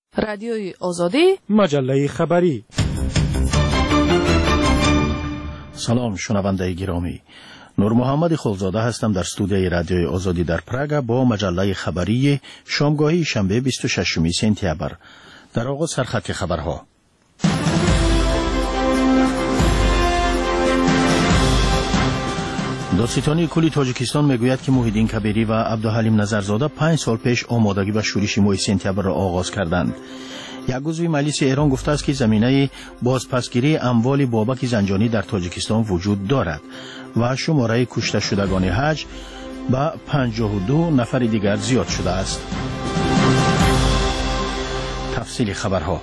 رادیوی آزادی، مجله خبری. سلام شنونده گرامی، نور محمد خلزاده هستم در استودیوی رادیوی آزادی در پراگ با مجله خبری شامگاهی شنبه 26 سپتامبر. در آغاز سرخط خبرها. دادستانی کلی تاجیکستان میگوید که محیدین کبیری و عبدالحلیم نظرزاده 5 سال پیش آمادگی به شورش ماه سپتامبر را آغاز کردند. یک عضو مجلس ایران گفته است که زمینه بازپسگیری اموال بابک زنجانی در تاجیکستان وجود دارد و شماره کشته شدگان حج به 52 نفر دیگر زیاد شده است. تفصیل خبرها.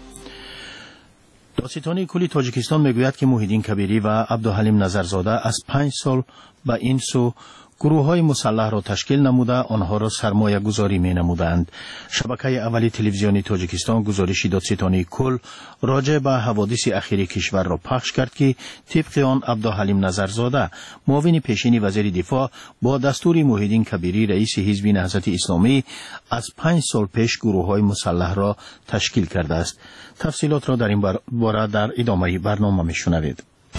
دادستانی کلی تاجیکستان میگوید که محیدین کبیری و عبدالحلیم نظرزاده از 5 سال به این سو گروه‌های مسلح را تشکیل نموده آنها را سرمایه گذاری می نمودند. شبکه اولی تلویزیونی تاجیکستان گزارشی دادستانی کل راجع به حوادث اخیر کشور را پخش کرد که طبق آن عبدالحلیم نظرزاده معاون پیشین وزیر دفاع با دستور محیدین کبیری رئیس حزب نهضت اسلامی از 5 سال پیش گروه‌های مسلح را تشکیل کرده است. تفصیلات را در این باره در ادامه برنامه میشنوید.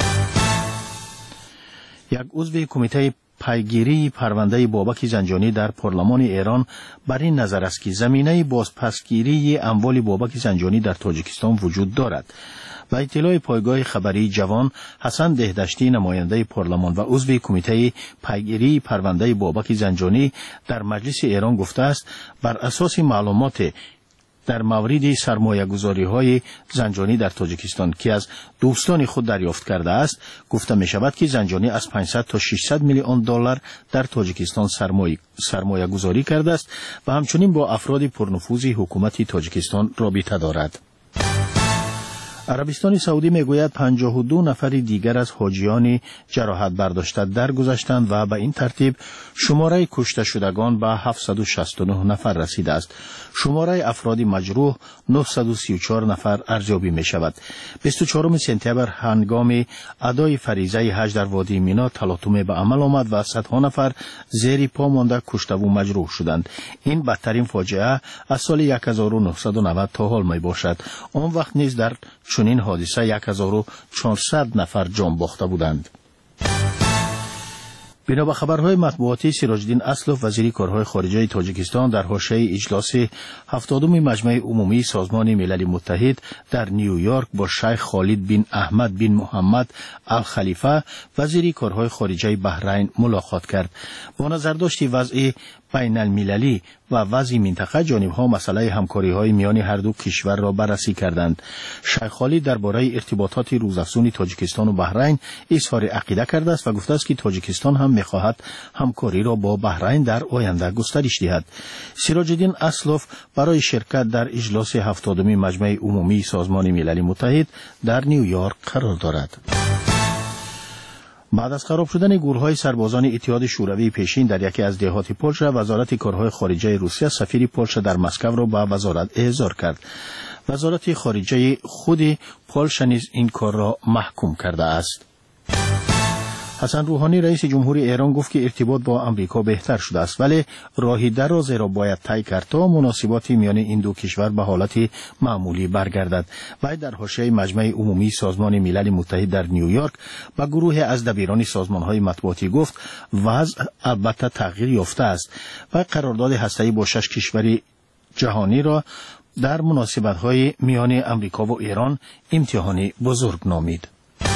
یک عضو کمیته پیگیری پرونده بابک زنجانی در پارلمان ایران بر این نظر است که زمینه بازپسگیری اموال بابک زنجانی در تاجیکستان وجود دارد. و اطلاع پایگاه خبری جوان حسن دهدشتی نماینده پارلمان و عضو کمیته پیگیری پرونده بابک زنجانی در مجلس ایران گفته است بر اساس معلومات در مورد سرمایه گذاری های زنجانی در تاجیکستان که از دوستان خود دریافت کرده است گفته می شود که زنجانی از 500 تا 600 میلیون دلار در تاجیکستان سرمایه گذاری کرده است و همچنین با افراد پرنفوذ حکومت تاجیکستان رابطه دارد. عربستان سعودی میگوید 52 نفر دیگر از حاجیان جراحت برداشته درگذشتند و به این ترتیب شماره کشته شدگان به 769 نفر رسیده است. شماره افراد مجروح 934 نفر ارزیابی می شود. 24 سپتامبر هنگام ادای فریضه حج در وادی مینا تلاطم به عمل آمد و صدها نفر زیر پا مانده کشته و مجروح شدند. این بدترین فاجعه از سال 1990 تا حال می باشد. آن وقت نیز در چنین حادثه 1400 نفر جان باخته بودند. بنا به خبرهای مطبوعاتی سراج‌الدین اسلوف وزیر کارهای خارجه تاجیکستان در حاشیه اجلاس 70 مجمع عمومی سازمان ملل متحد در نیویورک با شیخ خالد بن احمد بن محمد الخلیفه وزیر کارهای خارجه بحرین ملاقات کرد. با نظرداشت وضع بین المللی و وضع منطقه جانب‌ها مسئله همکاری‌های میان هر دو کشور را بررسی کردند. شیخ خالد درباره ارتباطات روزافزون تاجیکستان و بحرین اظهار عقیده کرده است و گفته است که تاجیکستان هم می‌خواهد همکاری را با بحرین در آینده گسترش دهد. سراج‌الدین اسلوف برای شرکت در اجلاس 70 مجمع عمومی سازمان ملل متحد در نیویورک قرار دارد. بعد از خراب شدن گروه‌های سربازان اتحاد شوروی پیشین در یکی از دهات پولشا، وزارت کارهای خارجه روسیه سفیر پولشا در مسکو را به وزارت احضار کرد. وزارت خارجه خود پولشا نیز این کار را محکوم کرده است. حسن روحانی رئیس جمهور ایران گفت که ارتباط با امریکا بهتر شده است ولی راه درازی را باید طی کرد تا مناسبات میان این دو کشور به حالت معمولی برگردد. و در حاشیه مجمع عمومی سازمان ملل متحد در نیویورک با گروه از دبیران سازمان‌های مطبوعاتی گفت وضع البته تغییر یافته است و قرارداد هسته‌ای با 6 کشور جهانی را در مناسبت‌های میان امریکا و ایران امتحان بزرگ نامید.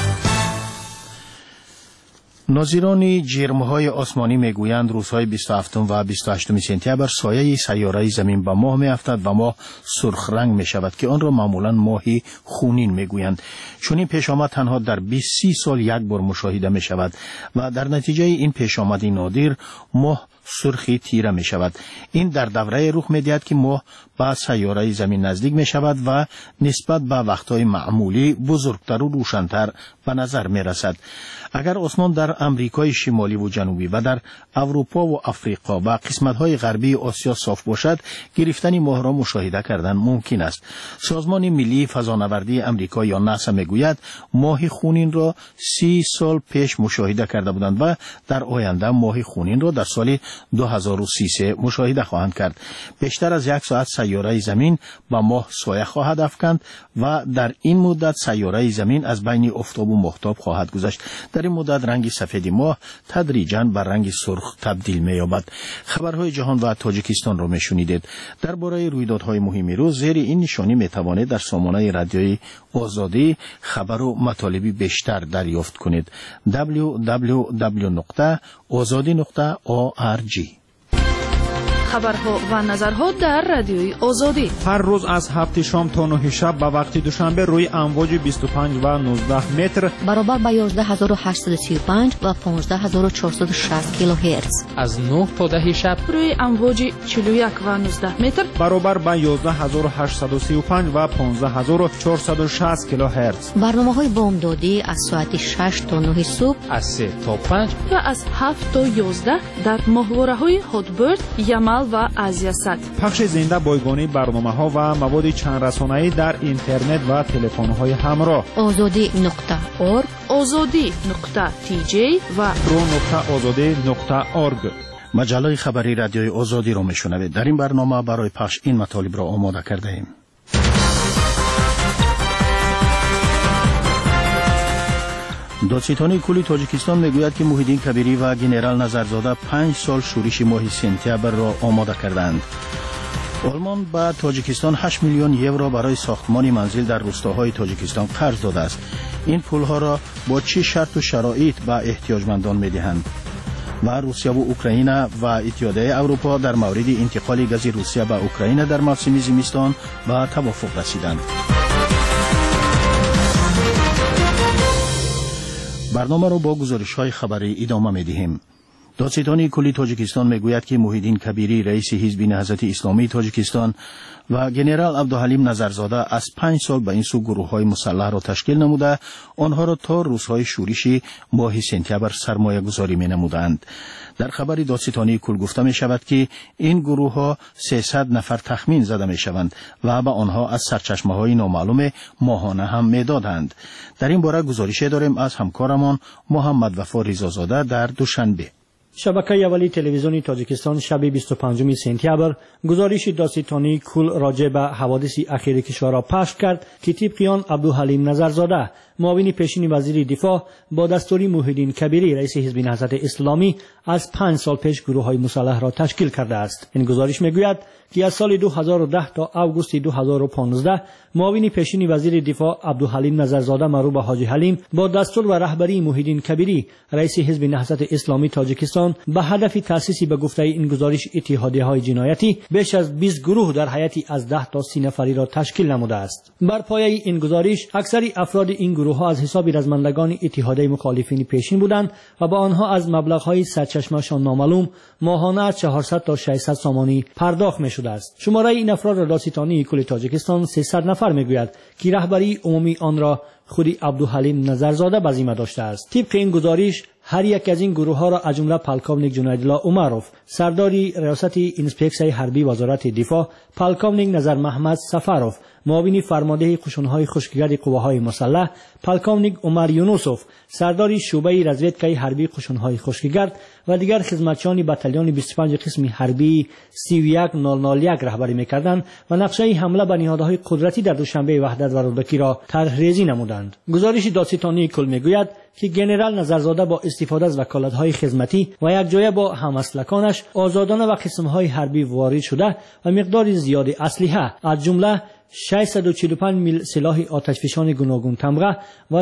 ناظران جرم‌های آسمانی میگویند روزهای 27 و 28 سپتامبر سایه سیاره زمین به ماه میافتد و ماه سرخ رنگ می شود که آن را معمولاً ماهی خونین میگویند. چون این پیش آمد تنها در 20 سال یک بار مشاهده می شود و در نتیجه این پیش آمد نادر ماه سرخی تیره می شود. این در دوره رخ می دهد که ماه به سیاره زمین نزدیک می شود و نسبت به وقتهای معمولی بزرگتر و روشن‌تر به نظر می رسد. اگر آسمان در امریکای شمالی و جنوبی و در اروپا و افریقا و قسمت‌های غربی آسیا صاف باشد، گرفتن ماه را مشاهده کردن ممکن است. سازمان ملی فضانوردی امریکا یا ناسا میگوید ماه خونین را 30 سال پیش مشاهده کرده بودند و در آینده ماه خونین را در سال 2300 مشاهده خواهند کرد. بیشتر از 1 ساعت سیاره زمین به ماه سایه خواهد افکند و در این مدت سیاره زمین از بین آفتاب و ماهتاب خواهد گذشت. در این مدت رنگ سفید ماه تدریجاً به رنگ سرخ تبدیل می‌یابد. خبرهای جهان و تاجیکستان را می‌شنیدید. درباره رویدادهای مهم روز زیر این نشانی می‌توانید در سامانه رادیوی آزادی خبر و مطالبی بیشتر دریافت کنید. www.azadi.org. خبرها و نظرها در رادیوی آزادی هر روز از 7 شام تا 9 شب به وقت دوشنبه روی امواج 25 و 19 متر برابر با 11835 و 15460 کیلوهرتز. از 9 تا 10 شب روی امواج 41 و 19 متر برابر با 11835 و 15460 کیلوهرتز. برنامه‌های بامدادی از ساعت 6 تا 9 صبح، از 3 تا 5 و از 7 تا 11 در ماهواره‌های هاتبرد، یمل و آزیاسات. پخش زنده بایگانی برنامه‌ها و مواد چند رسانه‌ای در اینترنت و تلفن‌های همراه. azadi.org، azadi.tj و pro.azadi.org. مجله خبری رادیوی آزادی را میشنوید. در این برنامه برای پخش این مطالب را آماده کرده ایم. دادستانی کل تاجیکستان میگوید که محی الدین کبیری و گنرال نظرزاده 5 سال شورش ماه سپتامبر را آماده کردند. آلمان به تاجیکستان 8 میلیون یورو برای ساختمان منزل در روستاهای تاجیکستان قرض داده است. این پولها را با چه شرط و شرایط به احتیاجمندان میدهند؟ و روسیه و اوکراین و اتحادیه اروپا در مورد انتقال گاز روسیه به اوکراین در موسم زمستان به توافق رسیدند. برنامه را با گزارش‌های خبری ادامه می‌دهیم. دادستانی کلی تاجیکستان میگوید که محی الدین کبیری رئیس حزب نهضت اسلامی تاجیکستان و گنرال عبدالحلیم نظرزاده از 5 سال به این سو گروه‌های مسلح را تشکیل نموده آنها را تا روزهای شورش ماه سپتامبر سرمایه گذاری می نمودند. در خبر دادستانی کل گفته می شود که این گروه‌ها 300 نفر تخمین زده می شوند و به آنها از سرچشمه‌های نامعلوم ماهانه هم می دادند. در این باره گزارش داریم از همکارمان محمد وفا رضازاده در دوشنبه. شبکه اولی تلویزیون تاجیکستان شب 25 سپتامبر گزارش دادستانی کل راجع به حوادث اخیر کشور را پخش کرد که طبق آن عبدالحلیم نظرزاده معاون پیشین وزیر دفاع با دستور محی الدین کبیری رئیس حزب نهضت اسلامی از 5 سال پیش گروه‌های مسلح را تشکیل کرده است. این گزارش میگوید که از سال 2010 تا اوگوست 2015 معاون پیشین وزیر دفاع عبدالحلیم نظرزاده معروف به حاجی حلیم با دستور و رهبری محی الدین کبیری رئیس حزب نهضت اسلامی تاجیکستان به هدف تأسیس به گفته این گزارش اتحادیه‌های جنایتی بیش از 20 گروه در حیاتی از 10 تا 30 نفری را تشکیل نموده است. بر پایه این گزارش اکثر افراد این گروه‌ها از حساب رزمندگان اتحادیه مخالفین پیشین بودند و با آنها از مبلغ‌های سرچشمه‌شان نامعلوم ماهانه 400 تا 600 سامانی پرداخت می‌شده است. شماره این افراد را دادستانی کل تاجیکستان 300 نفر میگوید که رهبری عمومی آن را خود عبدالحلیم نظرزاده به ذمه داشته است. طبق این گزارش هر یک از این گروه‌ها را از جمله پلکاونیک جنیدالله عمروف، سرداری ریاست اینسپکسیون حربی وزارت دفاع، پلکاونیک نظر محمد سفروف، معاون فرمانده قشون‌های خشکگرد قواهای مسلح، پلکاونیک عمر یونوسوف، سرداری شعبه رزویدکای حربی قشون‌های خشکگرد و دیگر خدمتچیان بتالون 25 قسم حربی 31001 رهبری می‌کردند و نقشه حمله به نهادهای قدرتی در دوشنبه وحدت و رودکی را طرح‌ریزی نمودند. گزارش دادستانی کل میگوید که گنرال نظرزاده با استفاده از وکالت‌های خدمتی و یک جایه با هم‌مسلکانش آزادانه و قسم‌های حربی وارد شده و مقدار زیاد اسلحه از جمله 645 میل سلاح آتشفشان گوناگون تمغه و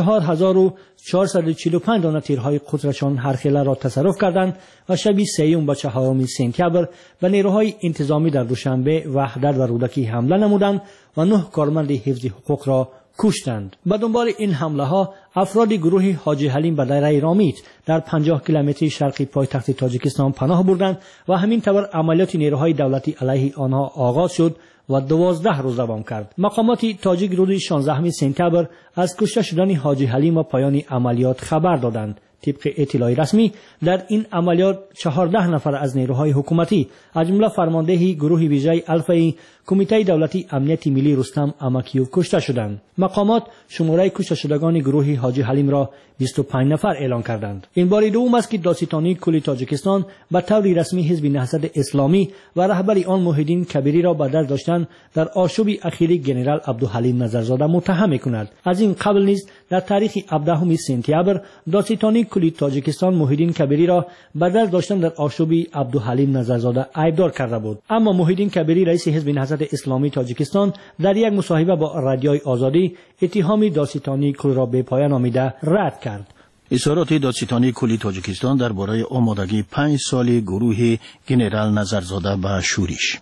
64445 دانه تیرهای قطرشان هرخیله را تصرف کردند و شب 3 و 4 سپتامبر به نیروهای انتظامی در دوشنبه وحدت و رودکی حمله نمودند و 9 کارمند حفظ حقوق را کشتند. به دنبال این حمله ها افراد گروه حاجی حلیم به دایره رامیت در 50 کیلومتری شرقی پایتخت تاجیکستان پناه بردند و همین طور عملیات نیروهای دولتی علیه آنها آغاز شد و 12 روز دوام کرد. مقامات تاجیک روز 16 سپتامبر از کشته شدن حاجی حلیم و پایان عملیات خبر دادند. طبق اطلاع رسمی در این عملیات 14 نفر از نیروهای حکومتی از جمله فرمانده گروه ویژه الفای کمیته دولتی امنیت ملی رستم امکیوف کشته شدند. مقامات شماره کشته شدگان گروه حاجی حلیم را 25 نفر اعلام کردند. این بار دوم است که دادستانی کل تاجیکستان به طور رسمی حزب نهضت اسلامی و رهبر آن محیدین کبیری را به دست داشتن در آشوب اخیری جنرال عبدالحلیم نظرزاده متهم می‌کند. از این قبل نیز در تاریخ 17 سپتامبر دادستانی کل تاجیکستان محیدین کبیری را به دست داشتن در آشوب عبدالحلیم نظرزاده ایبدار کرده بود. اما محیدین کبیری رئیس حزب نهضت اسلامی تاجیکستان در یک مصاحبه با رادیوی آزادی اتهام دادستانی کل را به پایان آمیده رد کرد. اظهارات دادستانی کلی تاجیکستان درباره آمادگی 5 سالی گروه جنرال نظرزاده به شورش.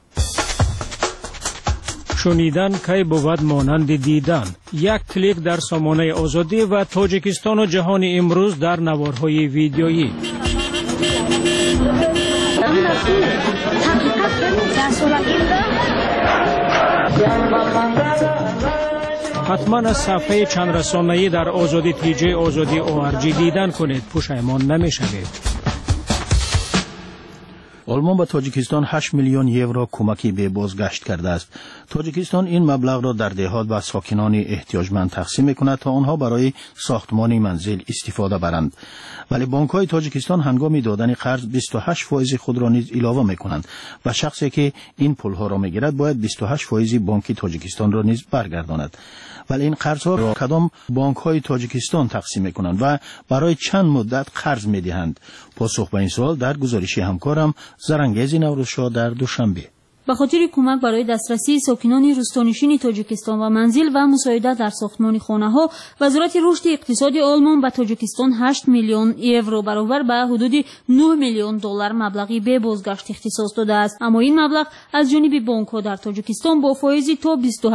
شنیدن کی بود مانند دیدن. یک کلیک در سامانه آزادی و تاجیکستان و جهان امروز در نوارهای ویدیویی. حتما از صفحه چند رسانه‌ای در آزادی تیجی آزادی ORG دیدن کنید، پشیمان نمی‌شوید. آلمان به تاجیکستان 8 میلیون یورو کمکی به بازگشت کرده است. تاجیکستان این مبلغ را در دهات و ساکنان احتیاجمند تقسیم می‌کند تا آنها برای ساختمان منزل استفاده برند. ولی بانک‌های تاجیکستان هنگام دادن قرض 28% خود را نیز علاوه می‌کنند و شخصی که این پول‌ها را می‌گیرد باید 28% بانک تاجیکستان را نیز برگرداند. ولی این قرض‌ها را کدام بانک‌های تاجیکستان تقسیم می‌کنند و برای چند مدت قرض می‌دهند؟ پاسخ به این سوال در گزارش همکارم زرنگیز نوروزشاه در دوشنبه. به خاطر کمک برای دسترسی ساکنان روستانشین تاجیکستان و منزل و مساعدت در ساختمان خانه‌ها، وزارت رشد اقتصادی آلمان به تاجیکستان 8 میلیون یورو برابر به حدود 9 میلیون دلار مبلغی به بازگشت اختصاص داده است. اما این مبلغ از جانب بانک‌ها در تاجیکستان با فایزی تا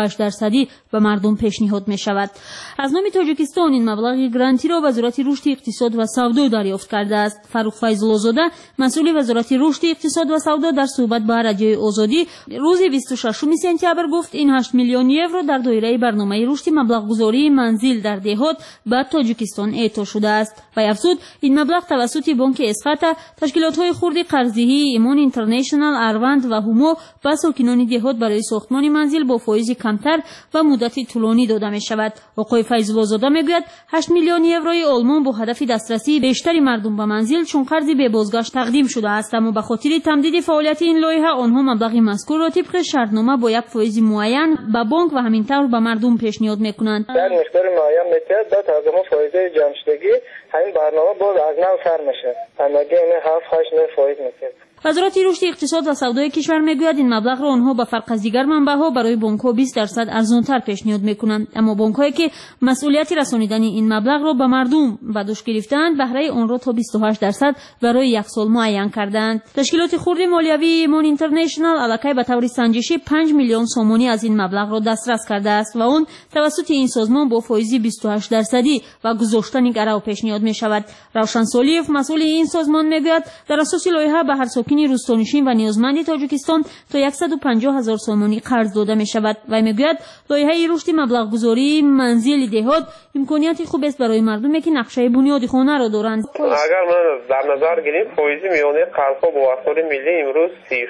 28% به مردم پیشنهاد می‌شود. از نام تاجیکستان این مبلغ گرانتی را وزارت رشد اقتصاد و سودا دریافت کرده است. فاروق فیض‌الله‌زاده مسئول وزارت رشد اقتصاد و سودا در صحبت با رادیوی آزادی روز 26 سپتامبر گفت این 8 میلیون یورو در دایره برنامه رشد مبلغ گذاری منزل در دهات به تاجیکستان اعطا شده است. و افزود این مبلغ توسط بانک اسقاط، تشکیلات‌های خرد قرضه‌ای ایمان اینترنشنال، اروند و هومو به ساکنان دهات برای ساختمان منزل با فایز کمتر و مدت طولانی داده می‌شود. آقای فیض‌الله‌زاده میگوید 8 میلیون یوروی آلمان با هدف دسترسی بیشتری مردم به منزل چون قرضی به بازگشت تقدیم شده است، اما به خاطر تمدید فعالیت این لایحه آنها مبلغ مذکور را طبق شرطنامه با یک فایز معین به بانک و همینطور به مردم پیشنهاد میکنند. در مقدار معین میتونه داد از ما فایز جمع‌شدگی همین برنامه باز از نو سر میشه. همگی این 7-8 فایز میشه. وزارت رشد اقتصاد و سودای کشور میگوید این مبلغ را آنها به فرق از دیگر منبع‌ها برای بانک‌ها 20% ارزان‌تر پیشنهاد میکنند، اما بانک‌هایی که مسئولیت رسانیدن این مبلغ را به مردم به دوش گرفتند بهره آن را تا 28% برای یک سال معین کردند. تشکیلات خرد مالیوی ایمان اینترنشنال الکی به طور سنجشی 5 میلیون سومانی از این مبلغ را دسترس کرده است و آن توسط این سازمان با فایز 28% و گذاشتن گرو پیشنهاد میشود. روشن سالیف مسئول این سازمان میگوید در اساس لایحه به هر ساکن روستانشین و نیازمند تاجیکستان تا 150,000 سومانی قرض داده می شود و میگوید لایحه رشد مبلغ گذاری منزل دهات امکانیت خوب است برای مردمی که نقشه بنیاد خانه را دارند. اگر ما در نظر گیریم فایز میانه قرض‌ها با وسایل ملی امروز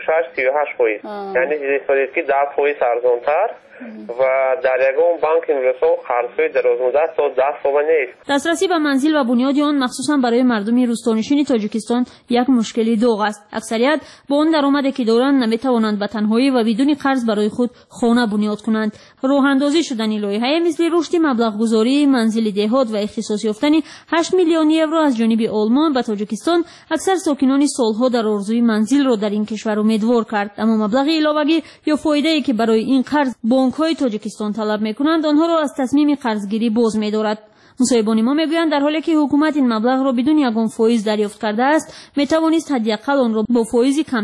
36-38%، یعنی حساب که 10% ارزان‌تر و در یگان بانک امروز قرض‌های درازمدت تا 10 سال نیست. دسترسی به منزل و بنیاد آن مخصوصا برای مردم روستانشین تاجیکستان یک مشکلی داغ است. اکثریت با آن درآمدی که دارند نمیتوانند به تنهایی و بدون قرض برای خود خانه بنیاد کنند. راه اندازی شدن لایحه مثل رشد مبلغ گذاری منزل دهات و اختصاص یافتن 8 میلیون یورو از جانب آلمان به تاجیکستان اکثر ساکنان سالها در آرزوی منزل را در این کشور امیدوار کرد، اما مبلغ علاوه‌ای یا فایده‌ای که برای این قرض بانک‌های تاجیکستان طلب می‌کنند آنها را از تصمیم قرضگیری باز می‌دارد. مصاحبان ما میگویند در حالی که حکومت این مبلغ را بدون یگان فایز دریافت کرده است میتوانست حداقل آن را با فایز کمتر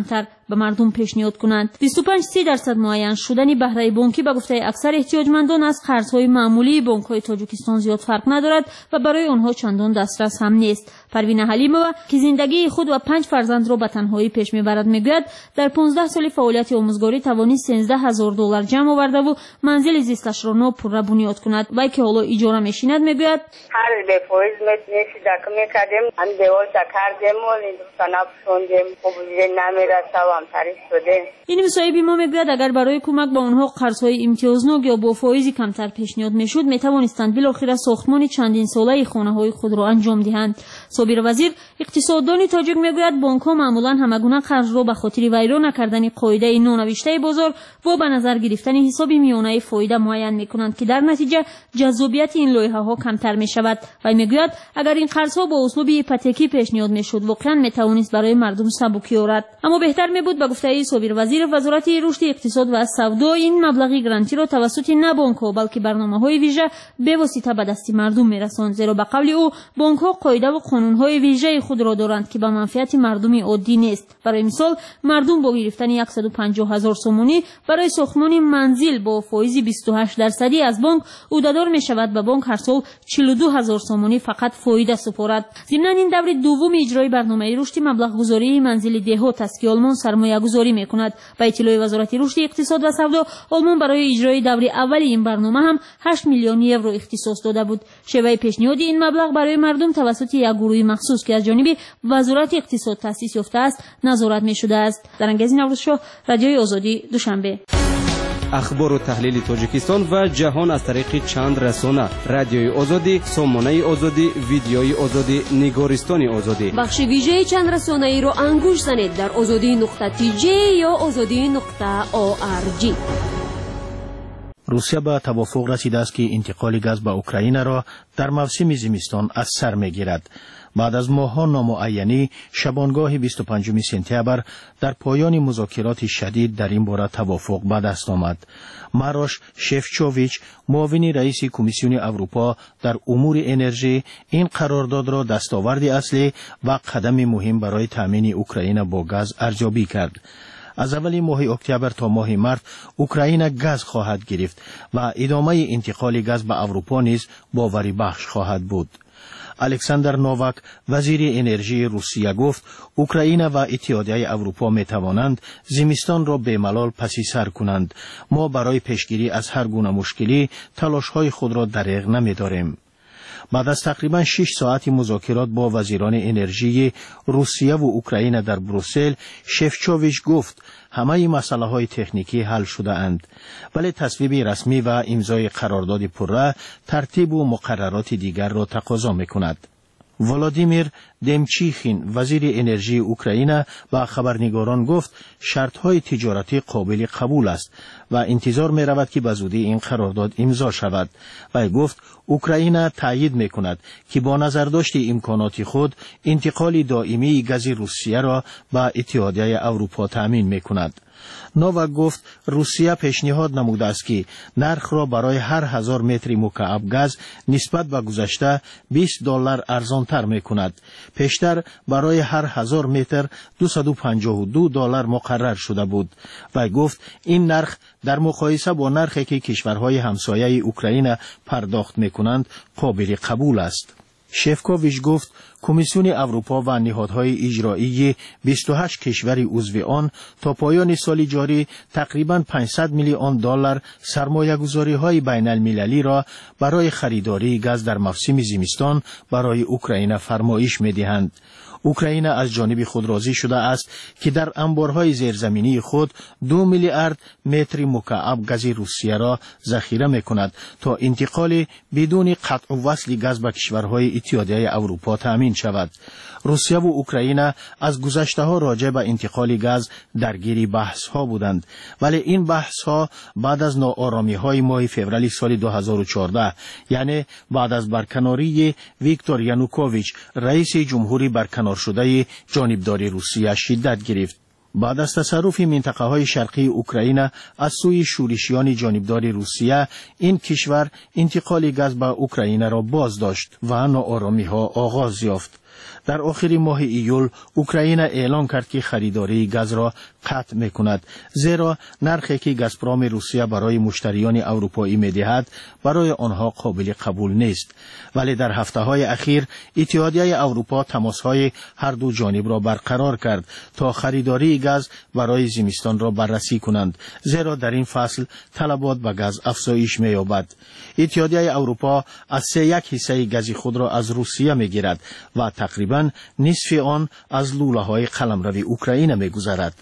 به مردم پیشنهاد کنند. 25% معین شدن بهره بانکی به گفته اکثر احتیاجمندان از قرضهای معمولی بانک‌های تاجیکستان زیاد فرق ندارد و برای آنها چندان دسترس هم نیست. پروین حلیمова که زندگی خود و 5 فرزند را به تنهایی پیش میبرد میگوید در 15 سال فعالیت آموزگاری توانست $13,000 جمع آورده و منزل زیستش را نوپرره بنیاد کند. وی که حالا اجاره میشیند میگوید هر به فایز میشیدک میکردیم هم دیوال کردیم و سناب شوندیم خوب نمیرسوام تعریف شده. این مصاحب ما میگوید اگر برای کمک به آنها قرضهای امتیازناک یا با فایز کمتر پیشنهاد میشد میتوانستند بالاخره ساختمان چندین ساله خانه‌های خود را انجام دهند. صابر وزیر اقتصاددان تاجیک میگوید بانک‌ها معمولا همگونه قرض را به خاطر ویرا نکردن قاعده نونوشته بازار و به نظر گرفتن حساب میانه فایده معین میکنند که در نتیجه جذابیت این لایحه‌ها کمتر میشود. و میگوید اگر این قرض‌ها با اسلوب هیپوتکی پیشنهاد میشد واقعا میتوانست برای مردم سبکی آورد. اما بهتر میبود به گفته صابر وزیر وزارت رشد اقتصاد و سودا این مبلغ گرانتی را توسط نه بانک‌ها بلکه برنامه‌های ویژه به واسطه به دست مردم میرساند، زیرا به قول او بانک‌ها قاعده و قانون‌های ویژه خود را دارند که به منفعت مردم عادی نیست. برای مثال مردم با گرفتن 150,000 سومونی برای ساختمان منزل با فایز 28% از بانک عهده‌دار می‌شود به بانک هر سال 42,000 سومونی فقط فایده سپارد. ضمن این دور دوم اجرای برنامه رشد مبلغ گذاری منزل دهات است که آلمان سرمایه‌گذاری می‌کند. به اطلاع وزارت رشد اقتصاد و سودا آلمان برای اجرای دور اول این برنامه هم 8 میلیون یورو اختصاص داده بود. شیوه پیشنهاد این مبلغ برای مردم توسط یک گروه مخصوص که از جانب وزارت اقتصاد تأسیس یافته است نظارت می‌شده است. در انگیز نوروزشاه، رادیوی آزادی، دوشنبه. اخبار و تحلیل تاجیکستان و جهان از طریق چند رسانه: رادیوی آزادی، سامانه آزادی، ویدیوی آزادی، نگارستان آزادی. بخش ویژه چند رسانه ای را انگوش زنید در azadi.tj یا azadi.org. روسیه به توافق رسیده است که انتقال گاز به اوکراین را در موسم زمستان از سر میگیرد. بعد از ماه‌ها نامعینی شبانگاه 25 سپتامبر در پایان مذاکرات شدید در این باره توافق به دست آمد. ماروش شفچوویچ، معاون رئیس کمیسیون اروپا در امور انرژی، این قرارداد را دستاورد اصلی و قدم مهم برای تامین اوکراین با گاز ارزیابی کرد. از اول ماه اکتبر تا ماه مارس اوکراین گاز خواهد گرفت و ادامه انتقال گاز به اروپا نیز باوری بخش خواهد بود. الکساندر نوواک، وزیر انرژی روسیه، گفت اوکراین و اتحادیه اروپا می توانند زمستان را به ملال پسی سر کنند. ما برای پیشگیری از هر گونه مشکلی تلاش‌های خود را دریغ نمی‌داریم. بعد از تقریبا 6 ساعت مذاکرات با وزیران انرژی روسیه و اوکراین در بروسل، شفچوویچ گفت همه مسائل تکنیکی حل شده اند، ولی تصویب رسمی و امضای قرارداد پره ترتیب و مقررات دیگر را تقاضا می‌کند. ولادیمیر دمچیخین، وزیر انرژی اوکراین، با خبرنگاران گفت شرط‌های تجارتی قابل قبول است و انتظار می‌رود که به زودی این قرارداد امضا شود. و گفت اوکراین تایید می‌کند که با نظرداشت امکانات خود انتقال دائمی گاز روسیه را به اتحادیه اروپا تأمین می‌کند. نوواک گفت روسیه پیشنهاد نموده است که نرخ را برای هر 1000 متر مکعب گاز نسبت به گذشته $20 ارزانتر می‌کند. پیشتر برای هر 1000 متر $252 مقرر شده بود و گفت این نرخ در مقایسه با نرخی که کشورهای همسایه اوکراین پرداخت می‌کنند قابل قبول است. شفکوویچ گفت کمیسیون اروپا و نهادهای اجرایی 28 کشور عضو آن تا پایان سال جاری تقریباً $500 میلیون سرمایه‌گذاری‌های بین‌المللی را برای خریداری گاز در موسم زمستان برای اوکراین فرمایش می‌دهند. اوکراین از جانب خود راضی شده است که در انبارهای زیرزمینی خود 2 میلیارد متر مکعب گاز روسیه را ذخیره می‌کند تا انتقال بدون قطع وصل گاز به کشورهای اتحادیه اروپا تأمین شود. روسیه و اوکراین از گذشته‌ها راجع به انتقال گاز درگیر بحث‌ها بودند، ولی این بحث‌ها بعد از ناآرامی‌های ماه فوریه سال 2014، یعنی بعد از برکناری ویکتور یانوکوویچ رئیس جمهوری برکنار شده جانبدار روسیه شدت گرفت. بعد از تصرف منطقه‌های شرقی اوکراین از سوی شورشیان جانبدار روسیه، این کشور انتقال گاز به اوکراین را باز داشت و ناآرامی‌ها آغاز یافت. در آخر ماه ایول اوکراین اعلام کرد که خریداری گاز را قطع می‌کند، زیرا نرخی که گازپرام روسیه برای مشتریان اروپایی می‌دهد برای آنها قابل قبول نیست. ولی در هفته‌های اخیر اتحادیه اروپا تماس‌های هر دو جانب را برقرار کرد تا خریداری گاز برای زمستان را بررسی کنند، زیرا در این فصل طلبات به گاز افزایش می‌یابد. اتحادیه اروپا از 3/1 حصه گاز خود را از روسیه می‌گیرد و تقریباً نصف آن از لوله‌های قلمرو اوکراین می‌گذرد.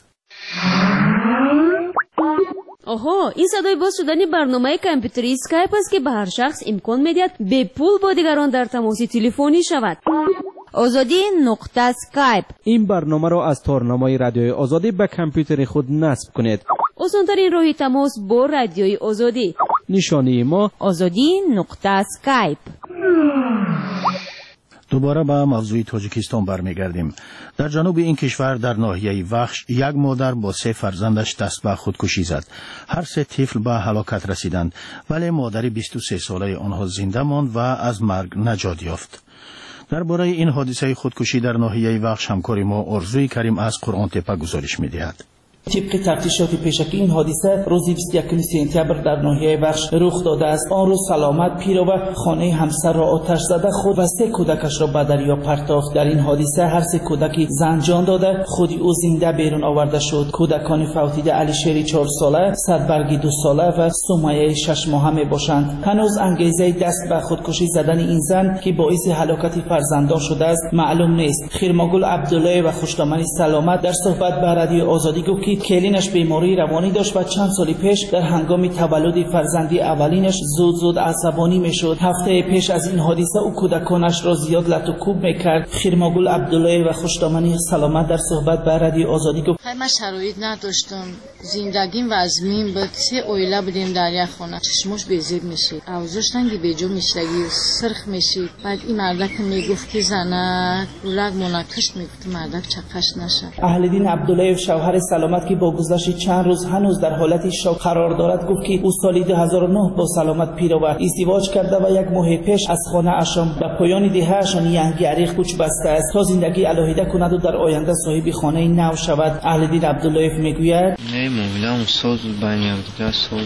آها، این صدای باز شدن برنامه کامپیوتری اسکایپ است که به هر شخص امکان می‌دهد به پول با دیگران در تماس تلفنی شود. آزادی نقطه اسکایپ. این برنامه را از تارنمای رادیوی آزادی به کامپیوتر خود نصب کنید. آسان‌ترین راه تماس با رادیوی آزادی. نشانی ما آزادی نقطه اسکایپ. دوباره به موضوع تاجیکستان برمیگردیم. در جنوب این کشور در ناحیه وخش یک مادر با 3 فرزندش دست به خودکشی زد. هر 3 طفل به هلاکت رسیدند، ولی مادر 23 ساله آنها زنده ماند و از مرگ نجات یافت. درباره این حادثه خودکشی در ناحیه وخش همکار ما آرزوی کریم از قرآن تپه گزارش می‌دهد. طبق تفتیشات پیشکی این حادثه روز 21 سپتامبر در ناحیه بخش رخ داده است. آن روز سلامت پیرو خانه همسر را آتش زده خود و 3 کودکش را به دریا پرتافت. در این حادثه هر 3 کودکی زن جان داده، خودی او زنده بیرون آورده شد. کودکان فوتیده علیشری 4 ساله، صدبرگی 2 ساله و سمیه 6 ماهه میباشند. هنوز انگیزه دست به خودکشی زدن این زن که باعث هلاکت فرزندان شده است معلوم نیست. خیرماگل عبدالله و خوشدامنی سلامت در صحبت با رادیو آزادی گفت که کلینش بیماری روانی داشت و چند سال پیش در هنگام تولد فرزندی اولینش زود عصبانی میشد. هفته پیش از این حادثه او کودکانش را زیاد لط و کوب میکرد. خیرماگل عبدالله و خوشدامنی سلامت در صحبت با رادیو آزادی گفت من شرایط نداشتم، زندگیم وزمین بود، 3 اویله بودیم در یک خانه، چشماش بیزید میشید، اوزاشتن که بیجا میشدگی سرخ میشید. بعد این مردک میگفت که زنک رولک منکشت میگفت مردک چکش نشد. اهلدین عبدالله شوهر سلامت که با گذشت چند روز هنوز در حالت شوک قرار دارد گفت که او سال 2009 با سلامت پیرو ازدواج کرده و 1 ماه پیش از خانه اشام به پایان دهه‌شان ینگی عریق کوچ بسته است تا زندگی علاهیده کند و در آینده صاحب خانه نو شود. اهلدین عبدالله میگوید نمی‌دونم سوز بنیام دیگه سوز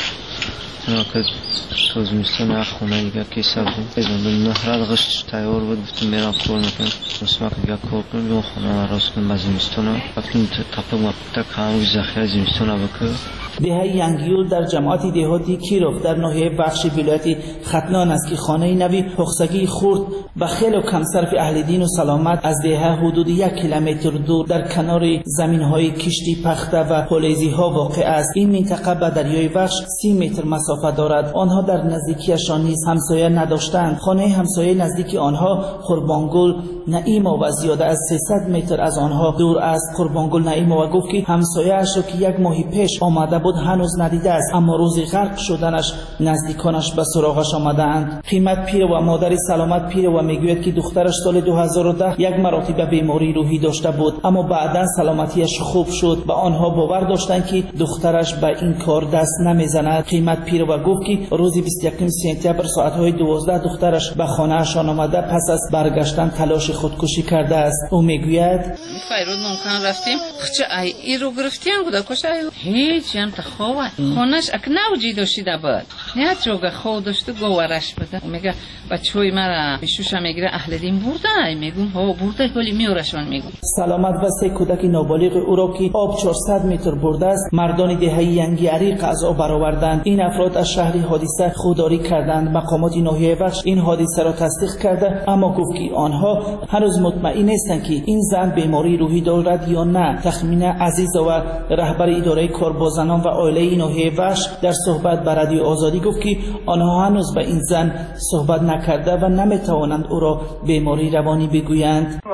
که سوز میستون خونه دیگه که سبزی بزن نهرال غش تیار بود گفتم میرم کار میکنم مسمک دیگه کار کنم و خونه راست کنم زمستون وقتی تپه تا کامل ذخیره زمستون بکنم. دهه ینگیول در جماعت دهاتی کیروف در ناحیه بخش ولایت ختنان است که خانه نوی پخسگی خورد و خیلی کم صرف اهلدین و سلامت از دهه حدود 1 کیلومتر دور در کنار زمین‌های کشتی پخته و پلیزی‌ها واقع است. این منطقه به دریای بخش 30 متر مسافت دارد. آنها در نزدیکیشان نیز همسایه نداشتند. خانه همسایه نزدیک آنها قربانگل نعیما و زیاده از 300 متر از آنها دور است. قربانگل نعیما و گفت که همسایه‌اش را که 1 ماه پیش آمده بود هنوز ندیده است، اما روز غرق شدنش نزدیکانش به سراغش آمدند. قیمت پیر و مادر سلامت پیر و میگوید که دخترش سال 2010 1 مرتبه بیماری روحی داشته بود، اما بعدا سلامتیش خوب شد و آنها باور داشتند که دخترش به این کار دست نمیزند. قیمت پیر و گفت که روز 21 سپتامبر ساعت‌های 12 دخترش به خانه‌شان آمده پس از برگشتن تلاش خودکشی کرده است. او میگوید فیروز ممکن رفتیم چه ای رو گرفتیم کودکش هیچ هم تخواه خونش اک نوجی داشته بود نه چوگه خود داشته گوارش بده. میگه بچه‌ای مرا میشوشا میگیره اهلدین برده، میگم ها برده ولی میورشون میگم. سلامت و 3 کودک نابالغ او را که آب 400 متر برده است مردان دهه ینگی عریق از آب برآوردند. این افراد از شهر حادثه خودداری کردند. مقامات ناحیه بخش این حادثه را تصدیق کرده اما گفت که آنها هنوز مطمئن نیستند که این زن بیماری روحی دارد یا نه. تخمین عزیز و رهبر اداره کار با زنان و عائله ناحیه بخش در صحبت با رادیو آزادی گفت که آنها هنوز با این زن صحبت نکرده و نمیتوانند او را بیماری روانی بگویند.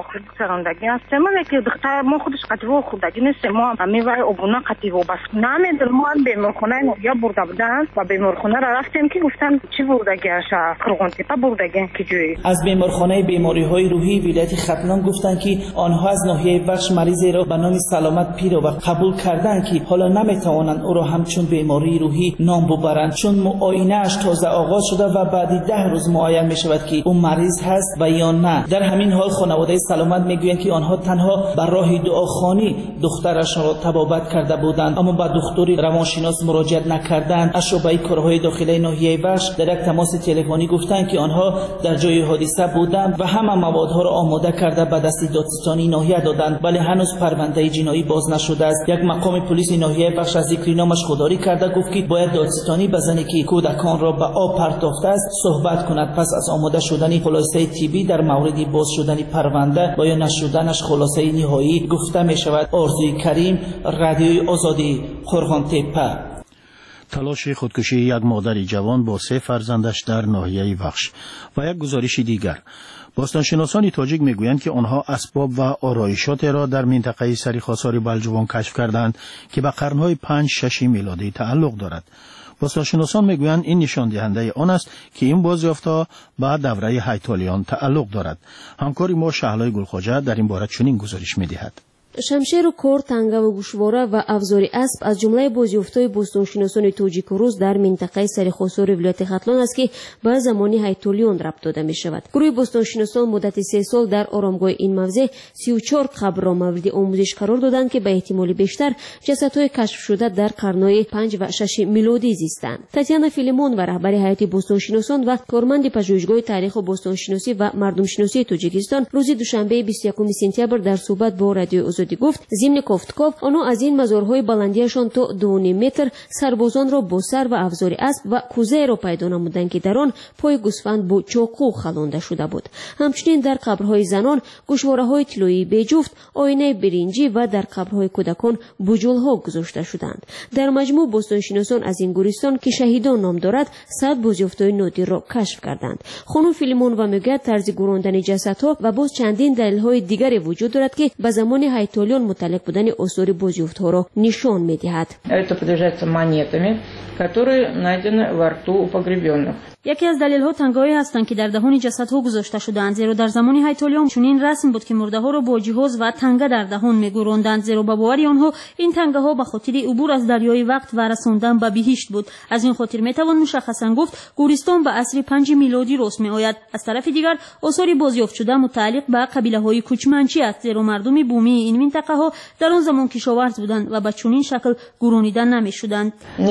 خود سراندگی هستیم ولی که دختر ما خودش قطعی خودگی نیست ما میوه ابونا قطعی بس نمیدل ما بیمارخانه یا برده بودن و بیمارخانه را رفتیم که گفتن چی بردگی اش قرغون تپه بردگی که جوی از بیمارخانه بیماری‌های روحی ولایت ختلان گفتند که آنها از ناحیه بخش مریضی را به نام سلامت پیرآور قبول کردند که حالا نمیتوانند او را همچون بیماری روحی نام ببرند چون معاینه‌اش تازه آغاز شده و بعد 10 روز معاین می‌شود که او مریض هست و یا نه. در همین حال خانواده سلامت میگویند که آنها تنها بر راه دعاخوانی دخترش را تبابت کرده بودند اما به دکتر روانشناس مراجعه نکردند. از شعبه کارهای داخلی ناحیه بخش در یک تماس تلفنی گفتند که آنها در جای حادثه بودند و همه موادها را آماده کرده به دست دادستانی ناحیه دادند ولی هنوز پرونده جنایی باز نشده است. یک مقام پلیس ناحیه بخش از ذکر نامش خودداری کرده گفت که باید دادستانی به زنی که کودکان را به آب پرتافته است صحبت کند. پس از آماده شدن خلاصه طبی در مورد باز شدن پرونده و یا نشدنش خلاصه نهایی گفته می شود. آرزوی کریم، رادیوی آزادی، قرغان تپه. تلاش خودکشی یک مادر جوان با 3 فرزندش در ناحیه وخش. و یک گزارش دیگر، باستانشناسان تاجیک میگویند که آنها اسباب و آرایشات را در منطقه سریخاصار بلجوان کشف کردند که به قرنهای 5-6 میلادی تعلق دارد. باستانشناسان میگویند این نشان دهنده آن است که این بازیافت‌ها به دوره هیتالیان تعلق دارد. همکار ما شهلای گلخواجه در این باره چنین گزارش می‌دهد. شمشیر و کور، تنگه و گوشواره و افزار اسب از جمله بازیافت‌های باستانشناسان تاجیک و روس در منطقه سرخوصار ولایت ختلان است که به زمان هیتالیان ربط داده می شود. گروه باستانشناسان مدت 3 سال در آرامگاه این موضع 34 قبر را مورد آموزش قرار دادند که به احتمال بیشتر جسدهای کشف شده در قرن‌های 5 و 6 میلادی زیستند. تاتیانا فیلیمون و رهبر هیئت باستانشناسان و کارمند پژوهشگاه تاریخ و باستانشناسی و مردمشناسی تاجیکستان روز دوشنبه 21 سپتامبر در صحبت با رادیو گفت ضمن کوفتکوف آنها از این مزارهای بلندیشان تا 2.5 متر سربازان را با سر و افزار اسب و کوزه را پیدا نمودند که در آن پای گوسفند با چاقو خلانده شده بود. همچنین در قبرهای زنان گوشواره‌های طلایی بجفت، آینه برنجی و در قبرهای کودکان بجول‌ها گذاشته شدند. در مجموع باستانشناسان از این گورستان که شهیدان نام دارد 100 بازیافت‌های نادر را کشف کردند. خانم فیلیمون و میگوید طرز گراندن جسدها و باز چندین دلیل‌های دیگری وجود دارد که به زمان هیتالیان متعلق بودن آثار بازیافت‌ها را نشان می‌دهد. Это подтверждается монетами, которые найдены во рту у погребенных. یکی از دلایل ها تنگه‌هایی هستند که در دهان جسدها گذاشته شده‌اند، زیرا در زمان هیتالیان چنین رسم بود که مرده‌ها را با جهاز و تنگه در دهان می‌گذراندند، زیرا به باور آنها این تنگه‌ها به خاطر عبور از دریای وقت و رساندن به بهشت بود. از این خاطر می‌توان مشخصاً گفت گورستان به عصر 5 میلادی راست می‌آید. از طرف دیگر آثار بازیافت شده متعلق به قبیله‌های کوچمنچی است، زیرا مردم بومی این منطقه‌ها در آن زمان کشاورز بودند و به چنین شکل گرانیده نمی‌شدند.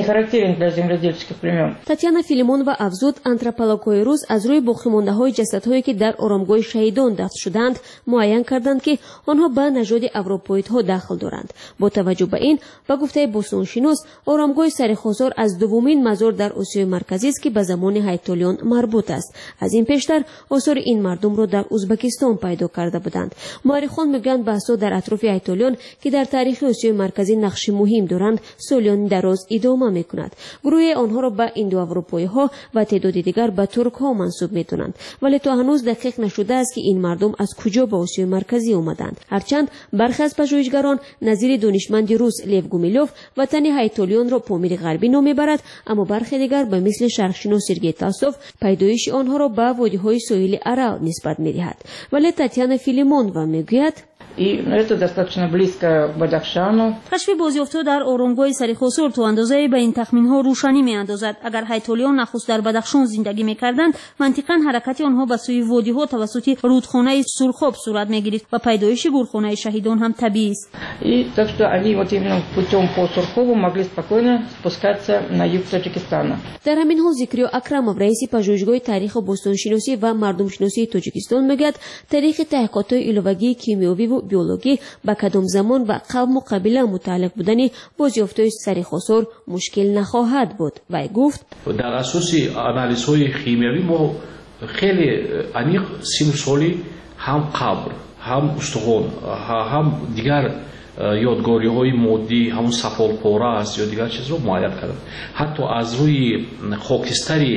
تاتیانا فیلیمون و افزود آنتروپولوژهای روز از روی باقی‌مانده‌های جسدهایی که در آرامگاه شهیدان دفن شدند معین کردند که آنها به نژاد اروپایی‌ها داخل دارند. با توجه به این به گفته باستانشناس آرامگاه سرخوصار از دومین مزار در آسیای مرکزی است که به زمان هیتالیان مربوط است. از این پیشتر آثار این مردم را در ازبکستان پیدا کرده بودند. مورخان میگویند بحث‌ها در اطراف هیتالیان که در تاریخ آسیای مرکزی نقش مهم دارند سالیان دراز ادامه می‌کند. گروه آنها را به ایندواروپایی‌ها و تعداد دیگر به ترک‌ها منسوب می‌دانند، ولی تا هنوز دقیق نشده است که این مردم از کجا به آسیای مرکزی آمدند. هرچند برخی از پژوهشگران نظیر دانشمند روس لیو گومیلوف وطن هیتالیان را پامیر غربی نام می‌برد، اما برخی دیگر به مثل شرقشناس سرگئی تاسوف پیدایش آنها را به وادی‌های ساحل ارال نسبت می‌دهد. ولی تاتیانا فیلیمون و میگوید И это достаточно близко к Бадахшану. کشف بازیافت‌ها در آرامگاه سرخوصار تا اندازه‌ای به این تخمین‌ها روشنی می‌اندازد. اگر هیتالیان نخست در بدخشان زندگی می‌کردند، منطقاً حرکت آنها به سوی وادی‌ها توسط رودخانه سرخاب صورت می‌گرفت و پیدایش گورخانه شهیدان هم طبیعی است. И так что они вот именно путем по Сурхову могли спокойно спускаться на юг Таджикистана. در همین حال ذکریا اکرمов رئیس پژوهشگاه تاریخ و باستانشناسی و مردمشناسی تاجیکستان میگوید تاریخ تحقیقات ایلوگی کیمیایی و بیولوژی به کدام زمان و قوم و قبیله متعلق بودن بازیافت‌های سرخوصار مشکل نخواهد بود و گفت در اساس آنالیزهای شیمیایی ما خیلی عمیق سینوسولی هم قبر هم استخوان هم دیگر یادگاری‌های مادی همون سفالپاره است یا دیگر چیز رو معاینه کردیم. حتی از روی خاکستری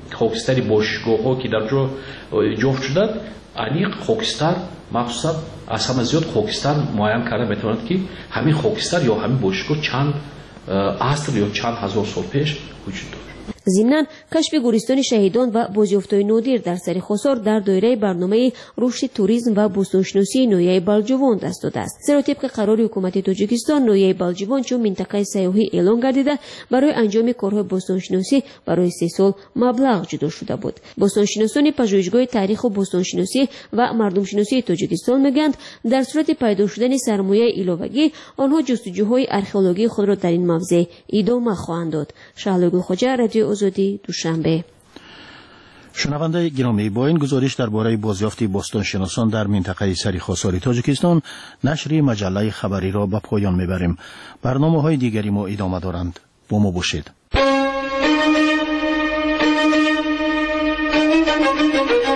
خاکستر باشگاه‌ها که در جا جفت شدند انیق خاکستر مخصوصا از همه زیاد خاکستر معین کرده میتواند که همین خاکستر یا همین باشگاه چند عصر یا چند هزار سال پیش وجود داشت. ضمناً کشف گورستان شهیدان و بازیافت‌های نادر در سر خسار در دایره برنامه رشد توریسم و بوستانشناسی نویه بالجوان دست داده است. زیرا طبق قرار حکومت تاجیکستان نویه بالجوان چون منطقه سیاحی اعلان گردیده برای انجام کارهای بوستانشناسی برای 3 سال مبلغ جدا شده بود. بوستانشناسان پژوهشگاه تاریخ و بوستانشناسی و مردمشناسی تاجیکستان میگویند در صورت پیدا شدن سرمایه علاوه‌ای آنها جستجوهای آرکئولوژی خود را در این موضع ادامه خواهند داد. شهلا خوجا، رادیو آزادی، دوشنبه. شنونده گرامی، با این گزارش درباره بازیافت باستانشناسان در منطقه سرخاسار تاجیکستان نشر مجله خبری را به پایان میبریم. برنامه‌های دیگری ما ادامه دارند. با ما باشید.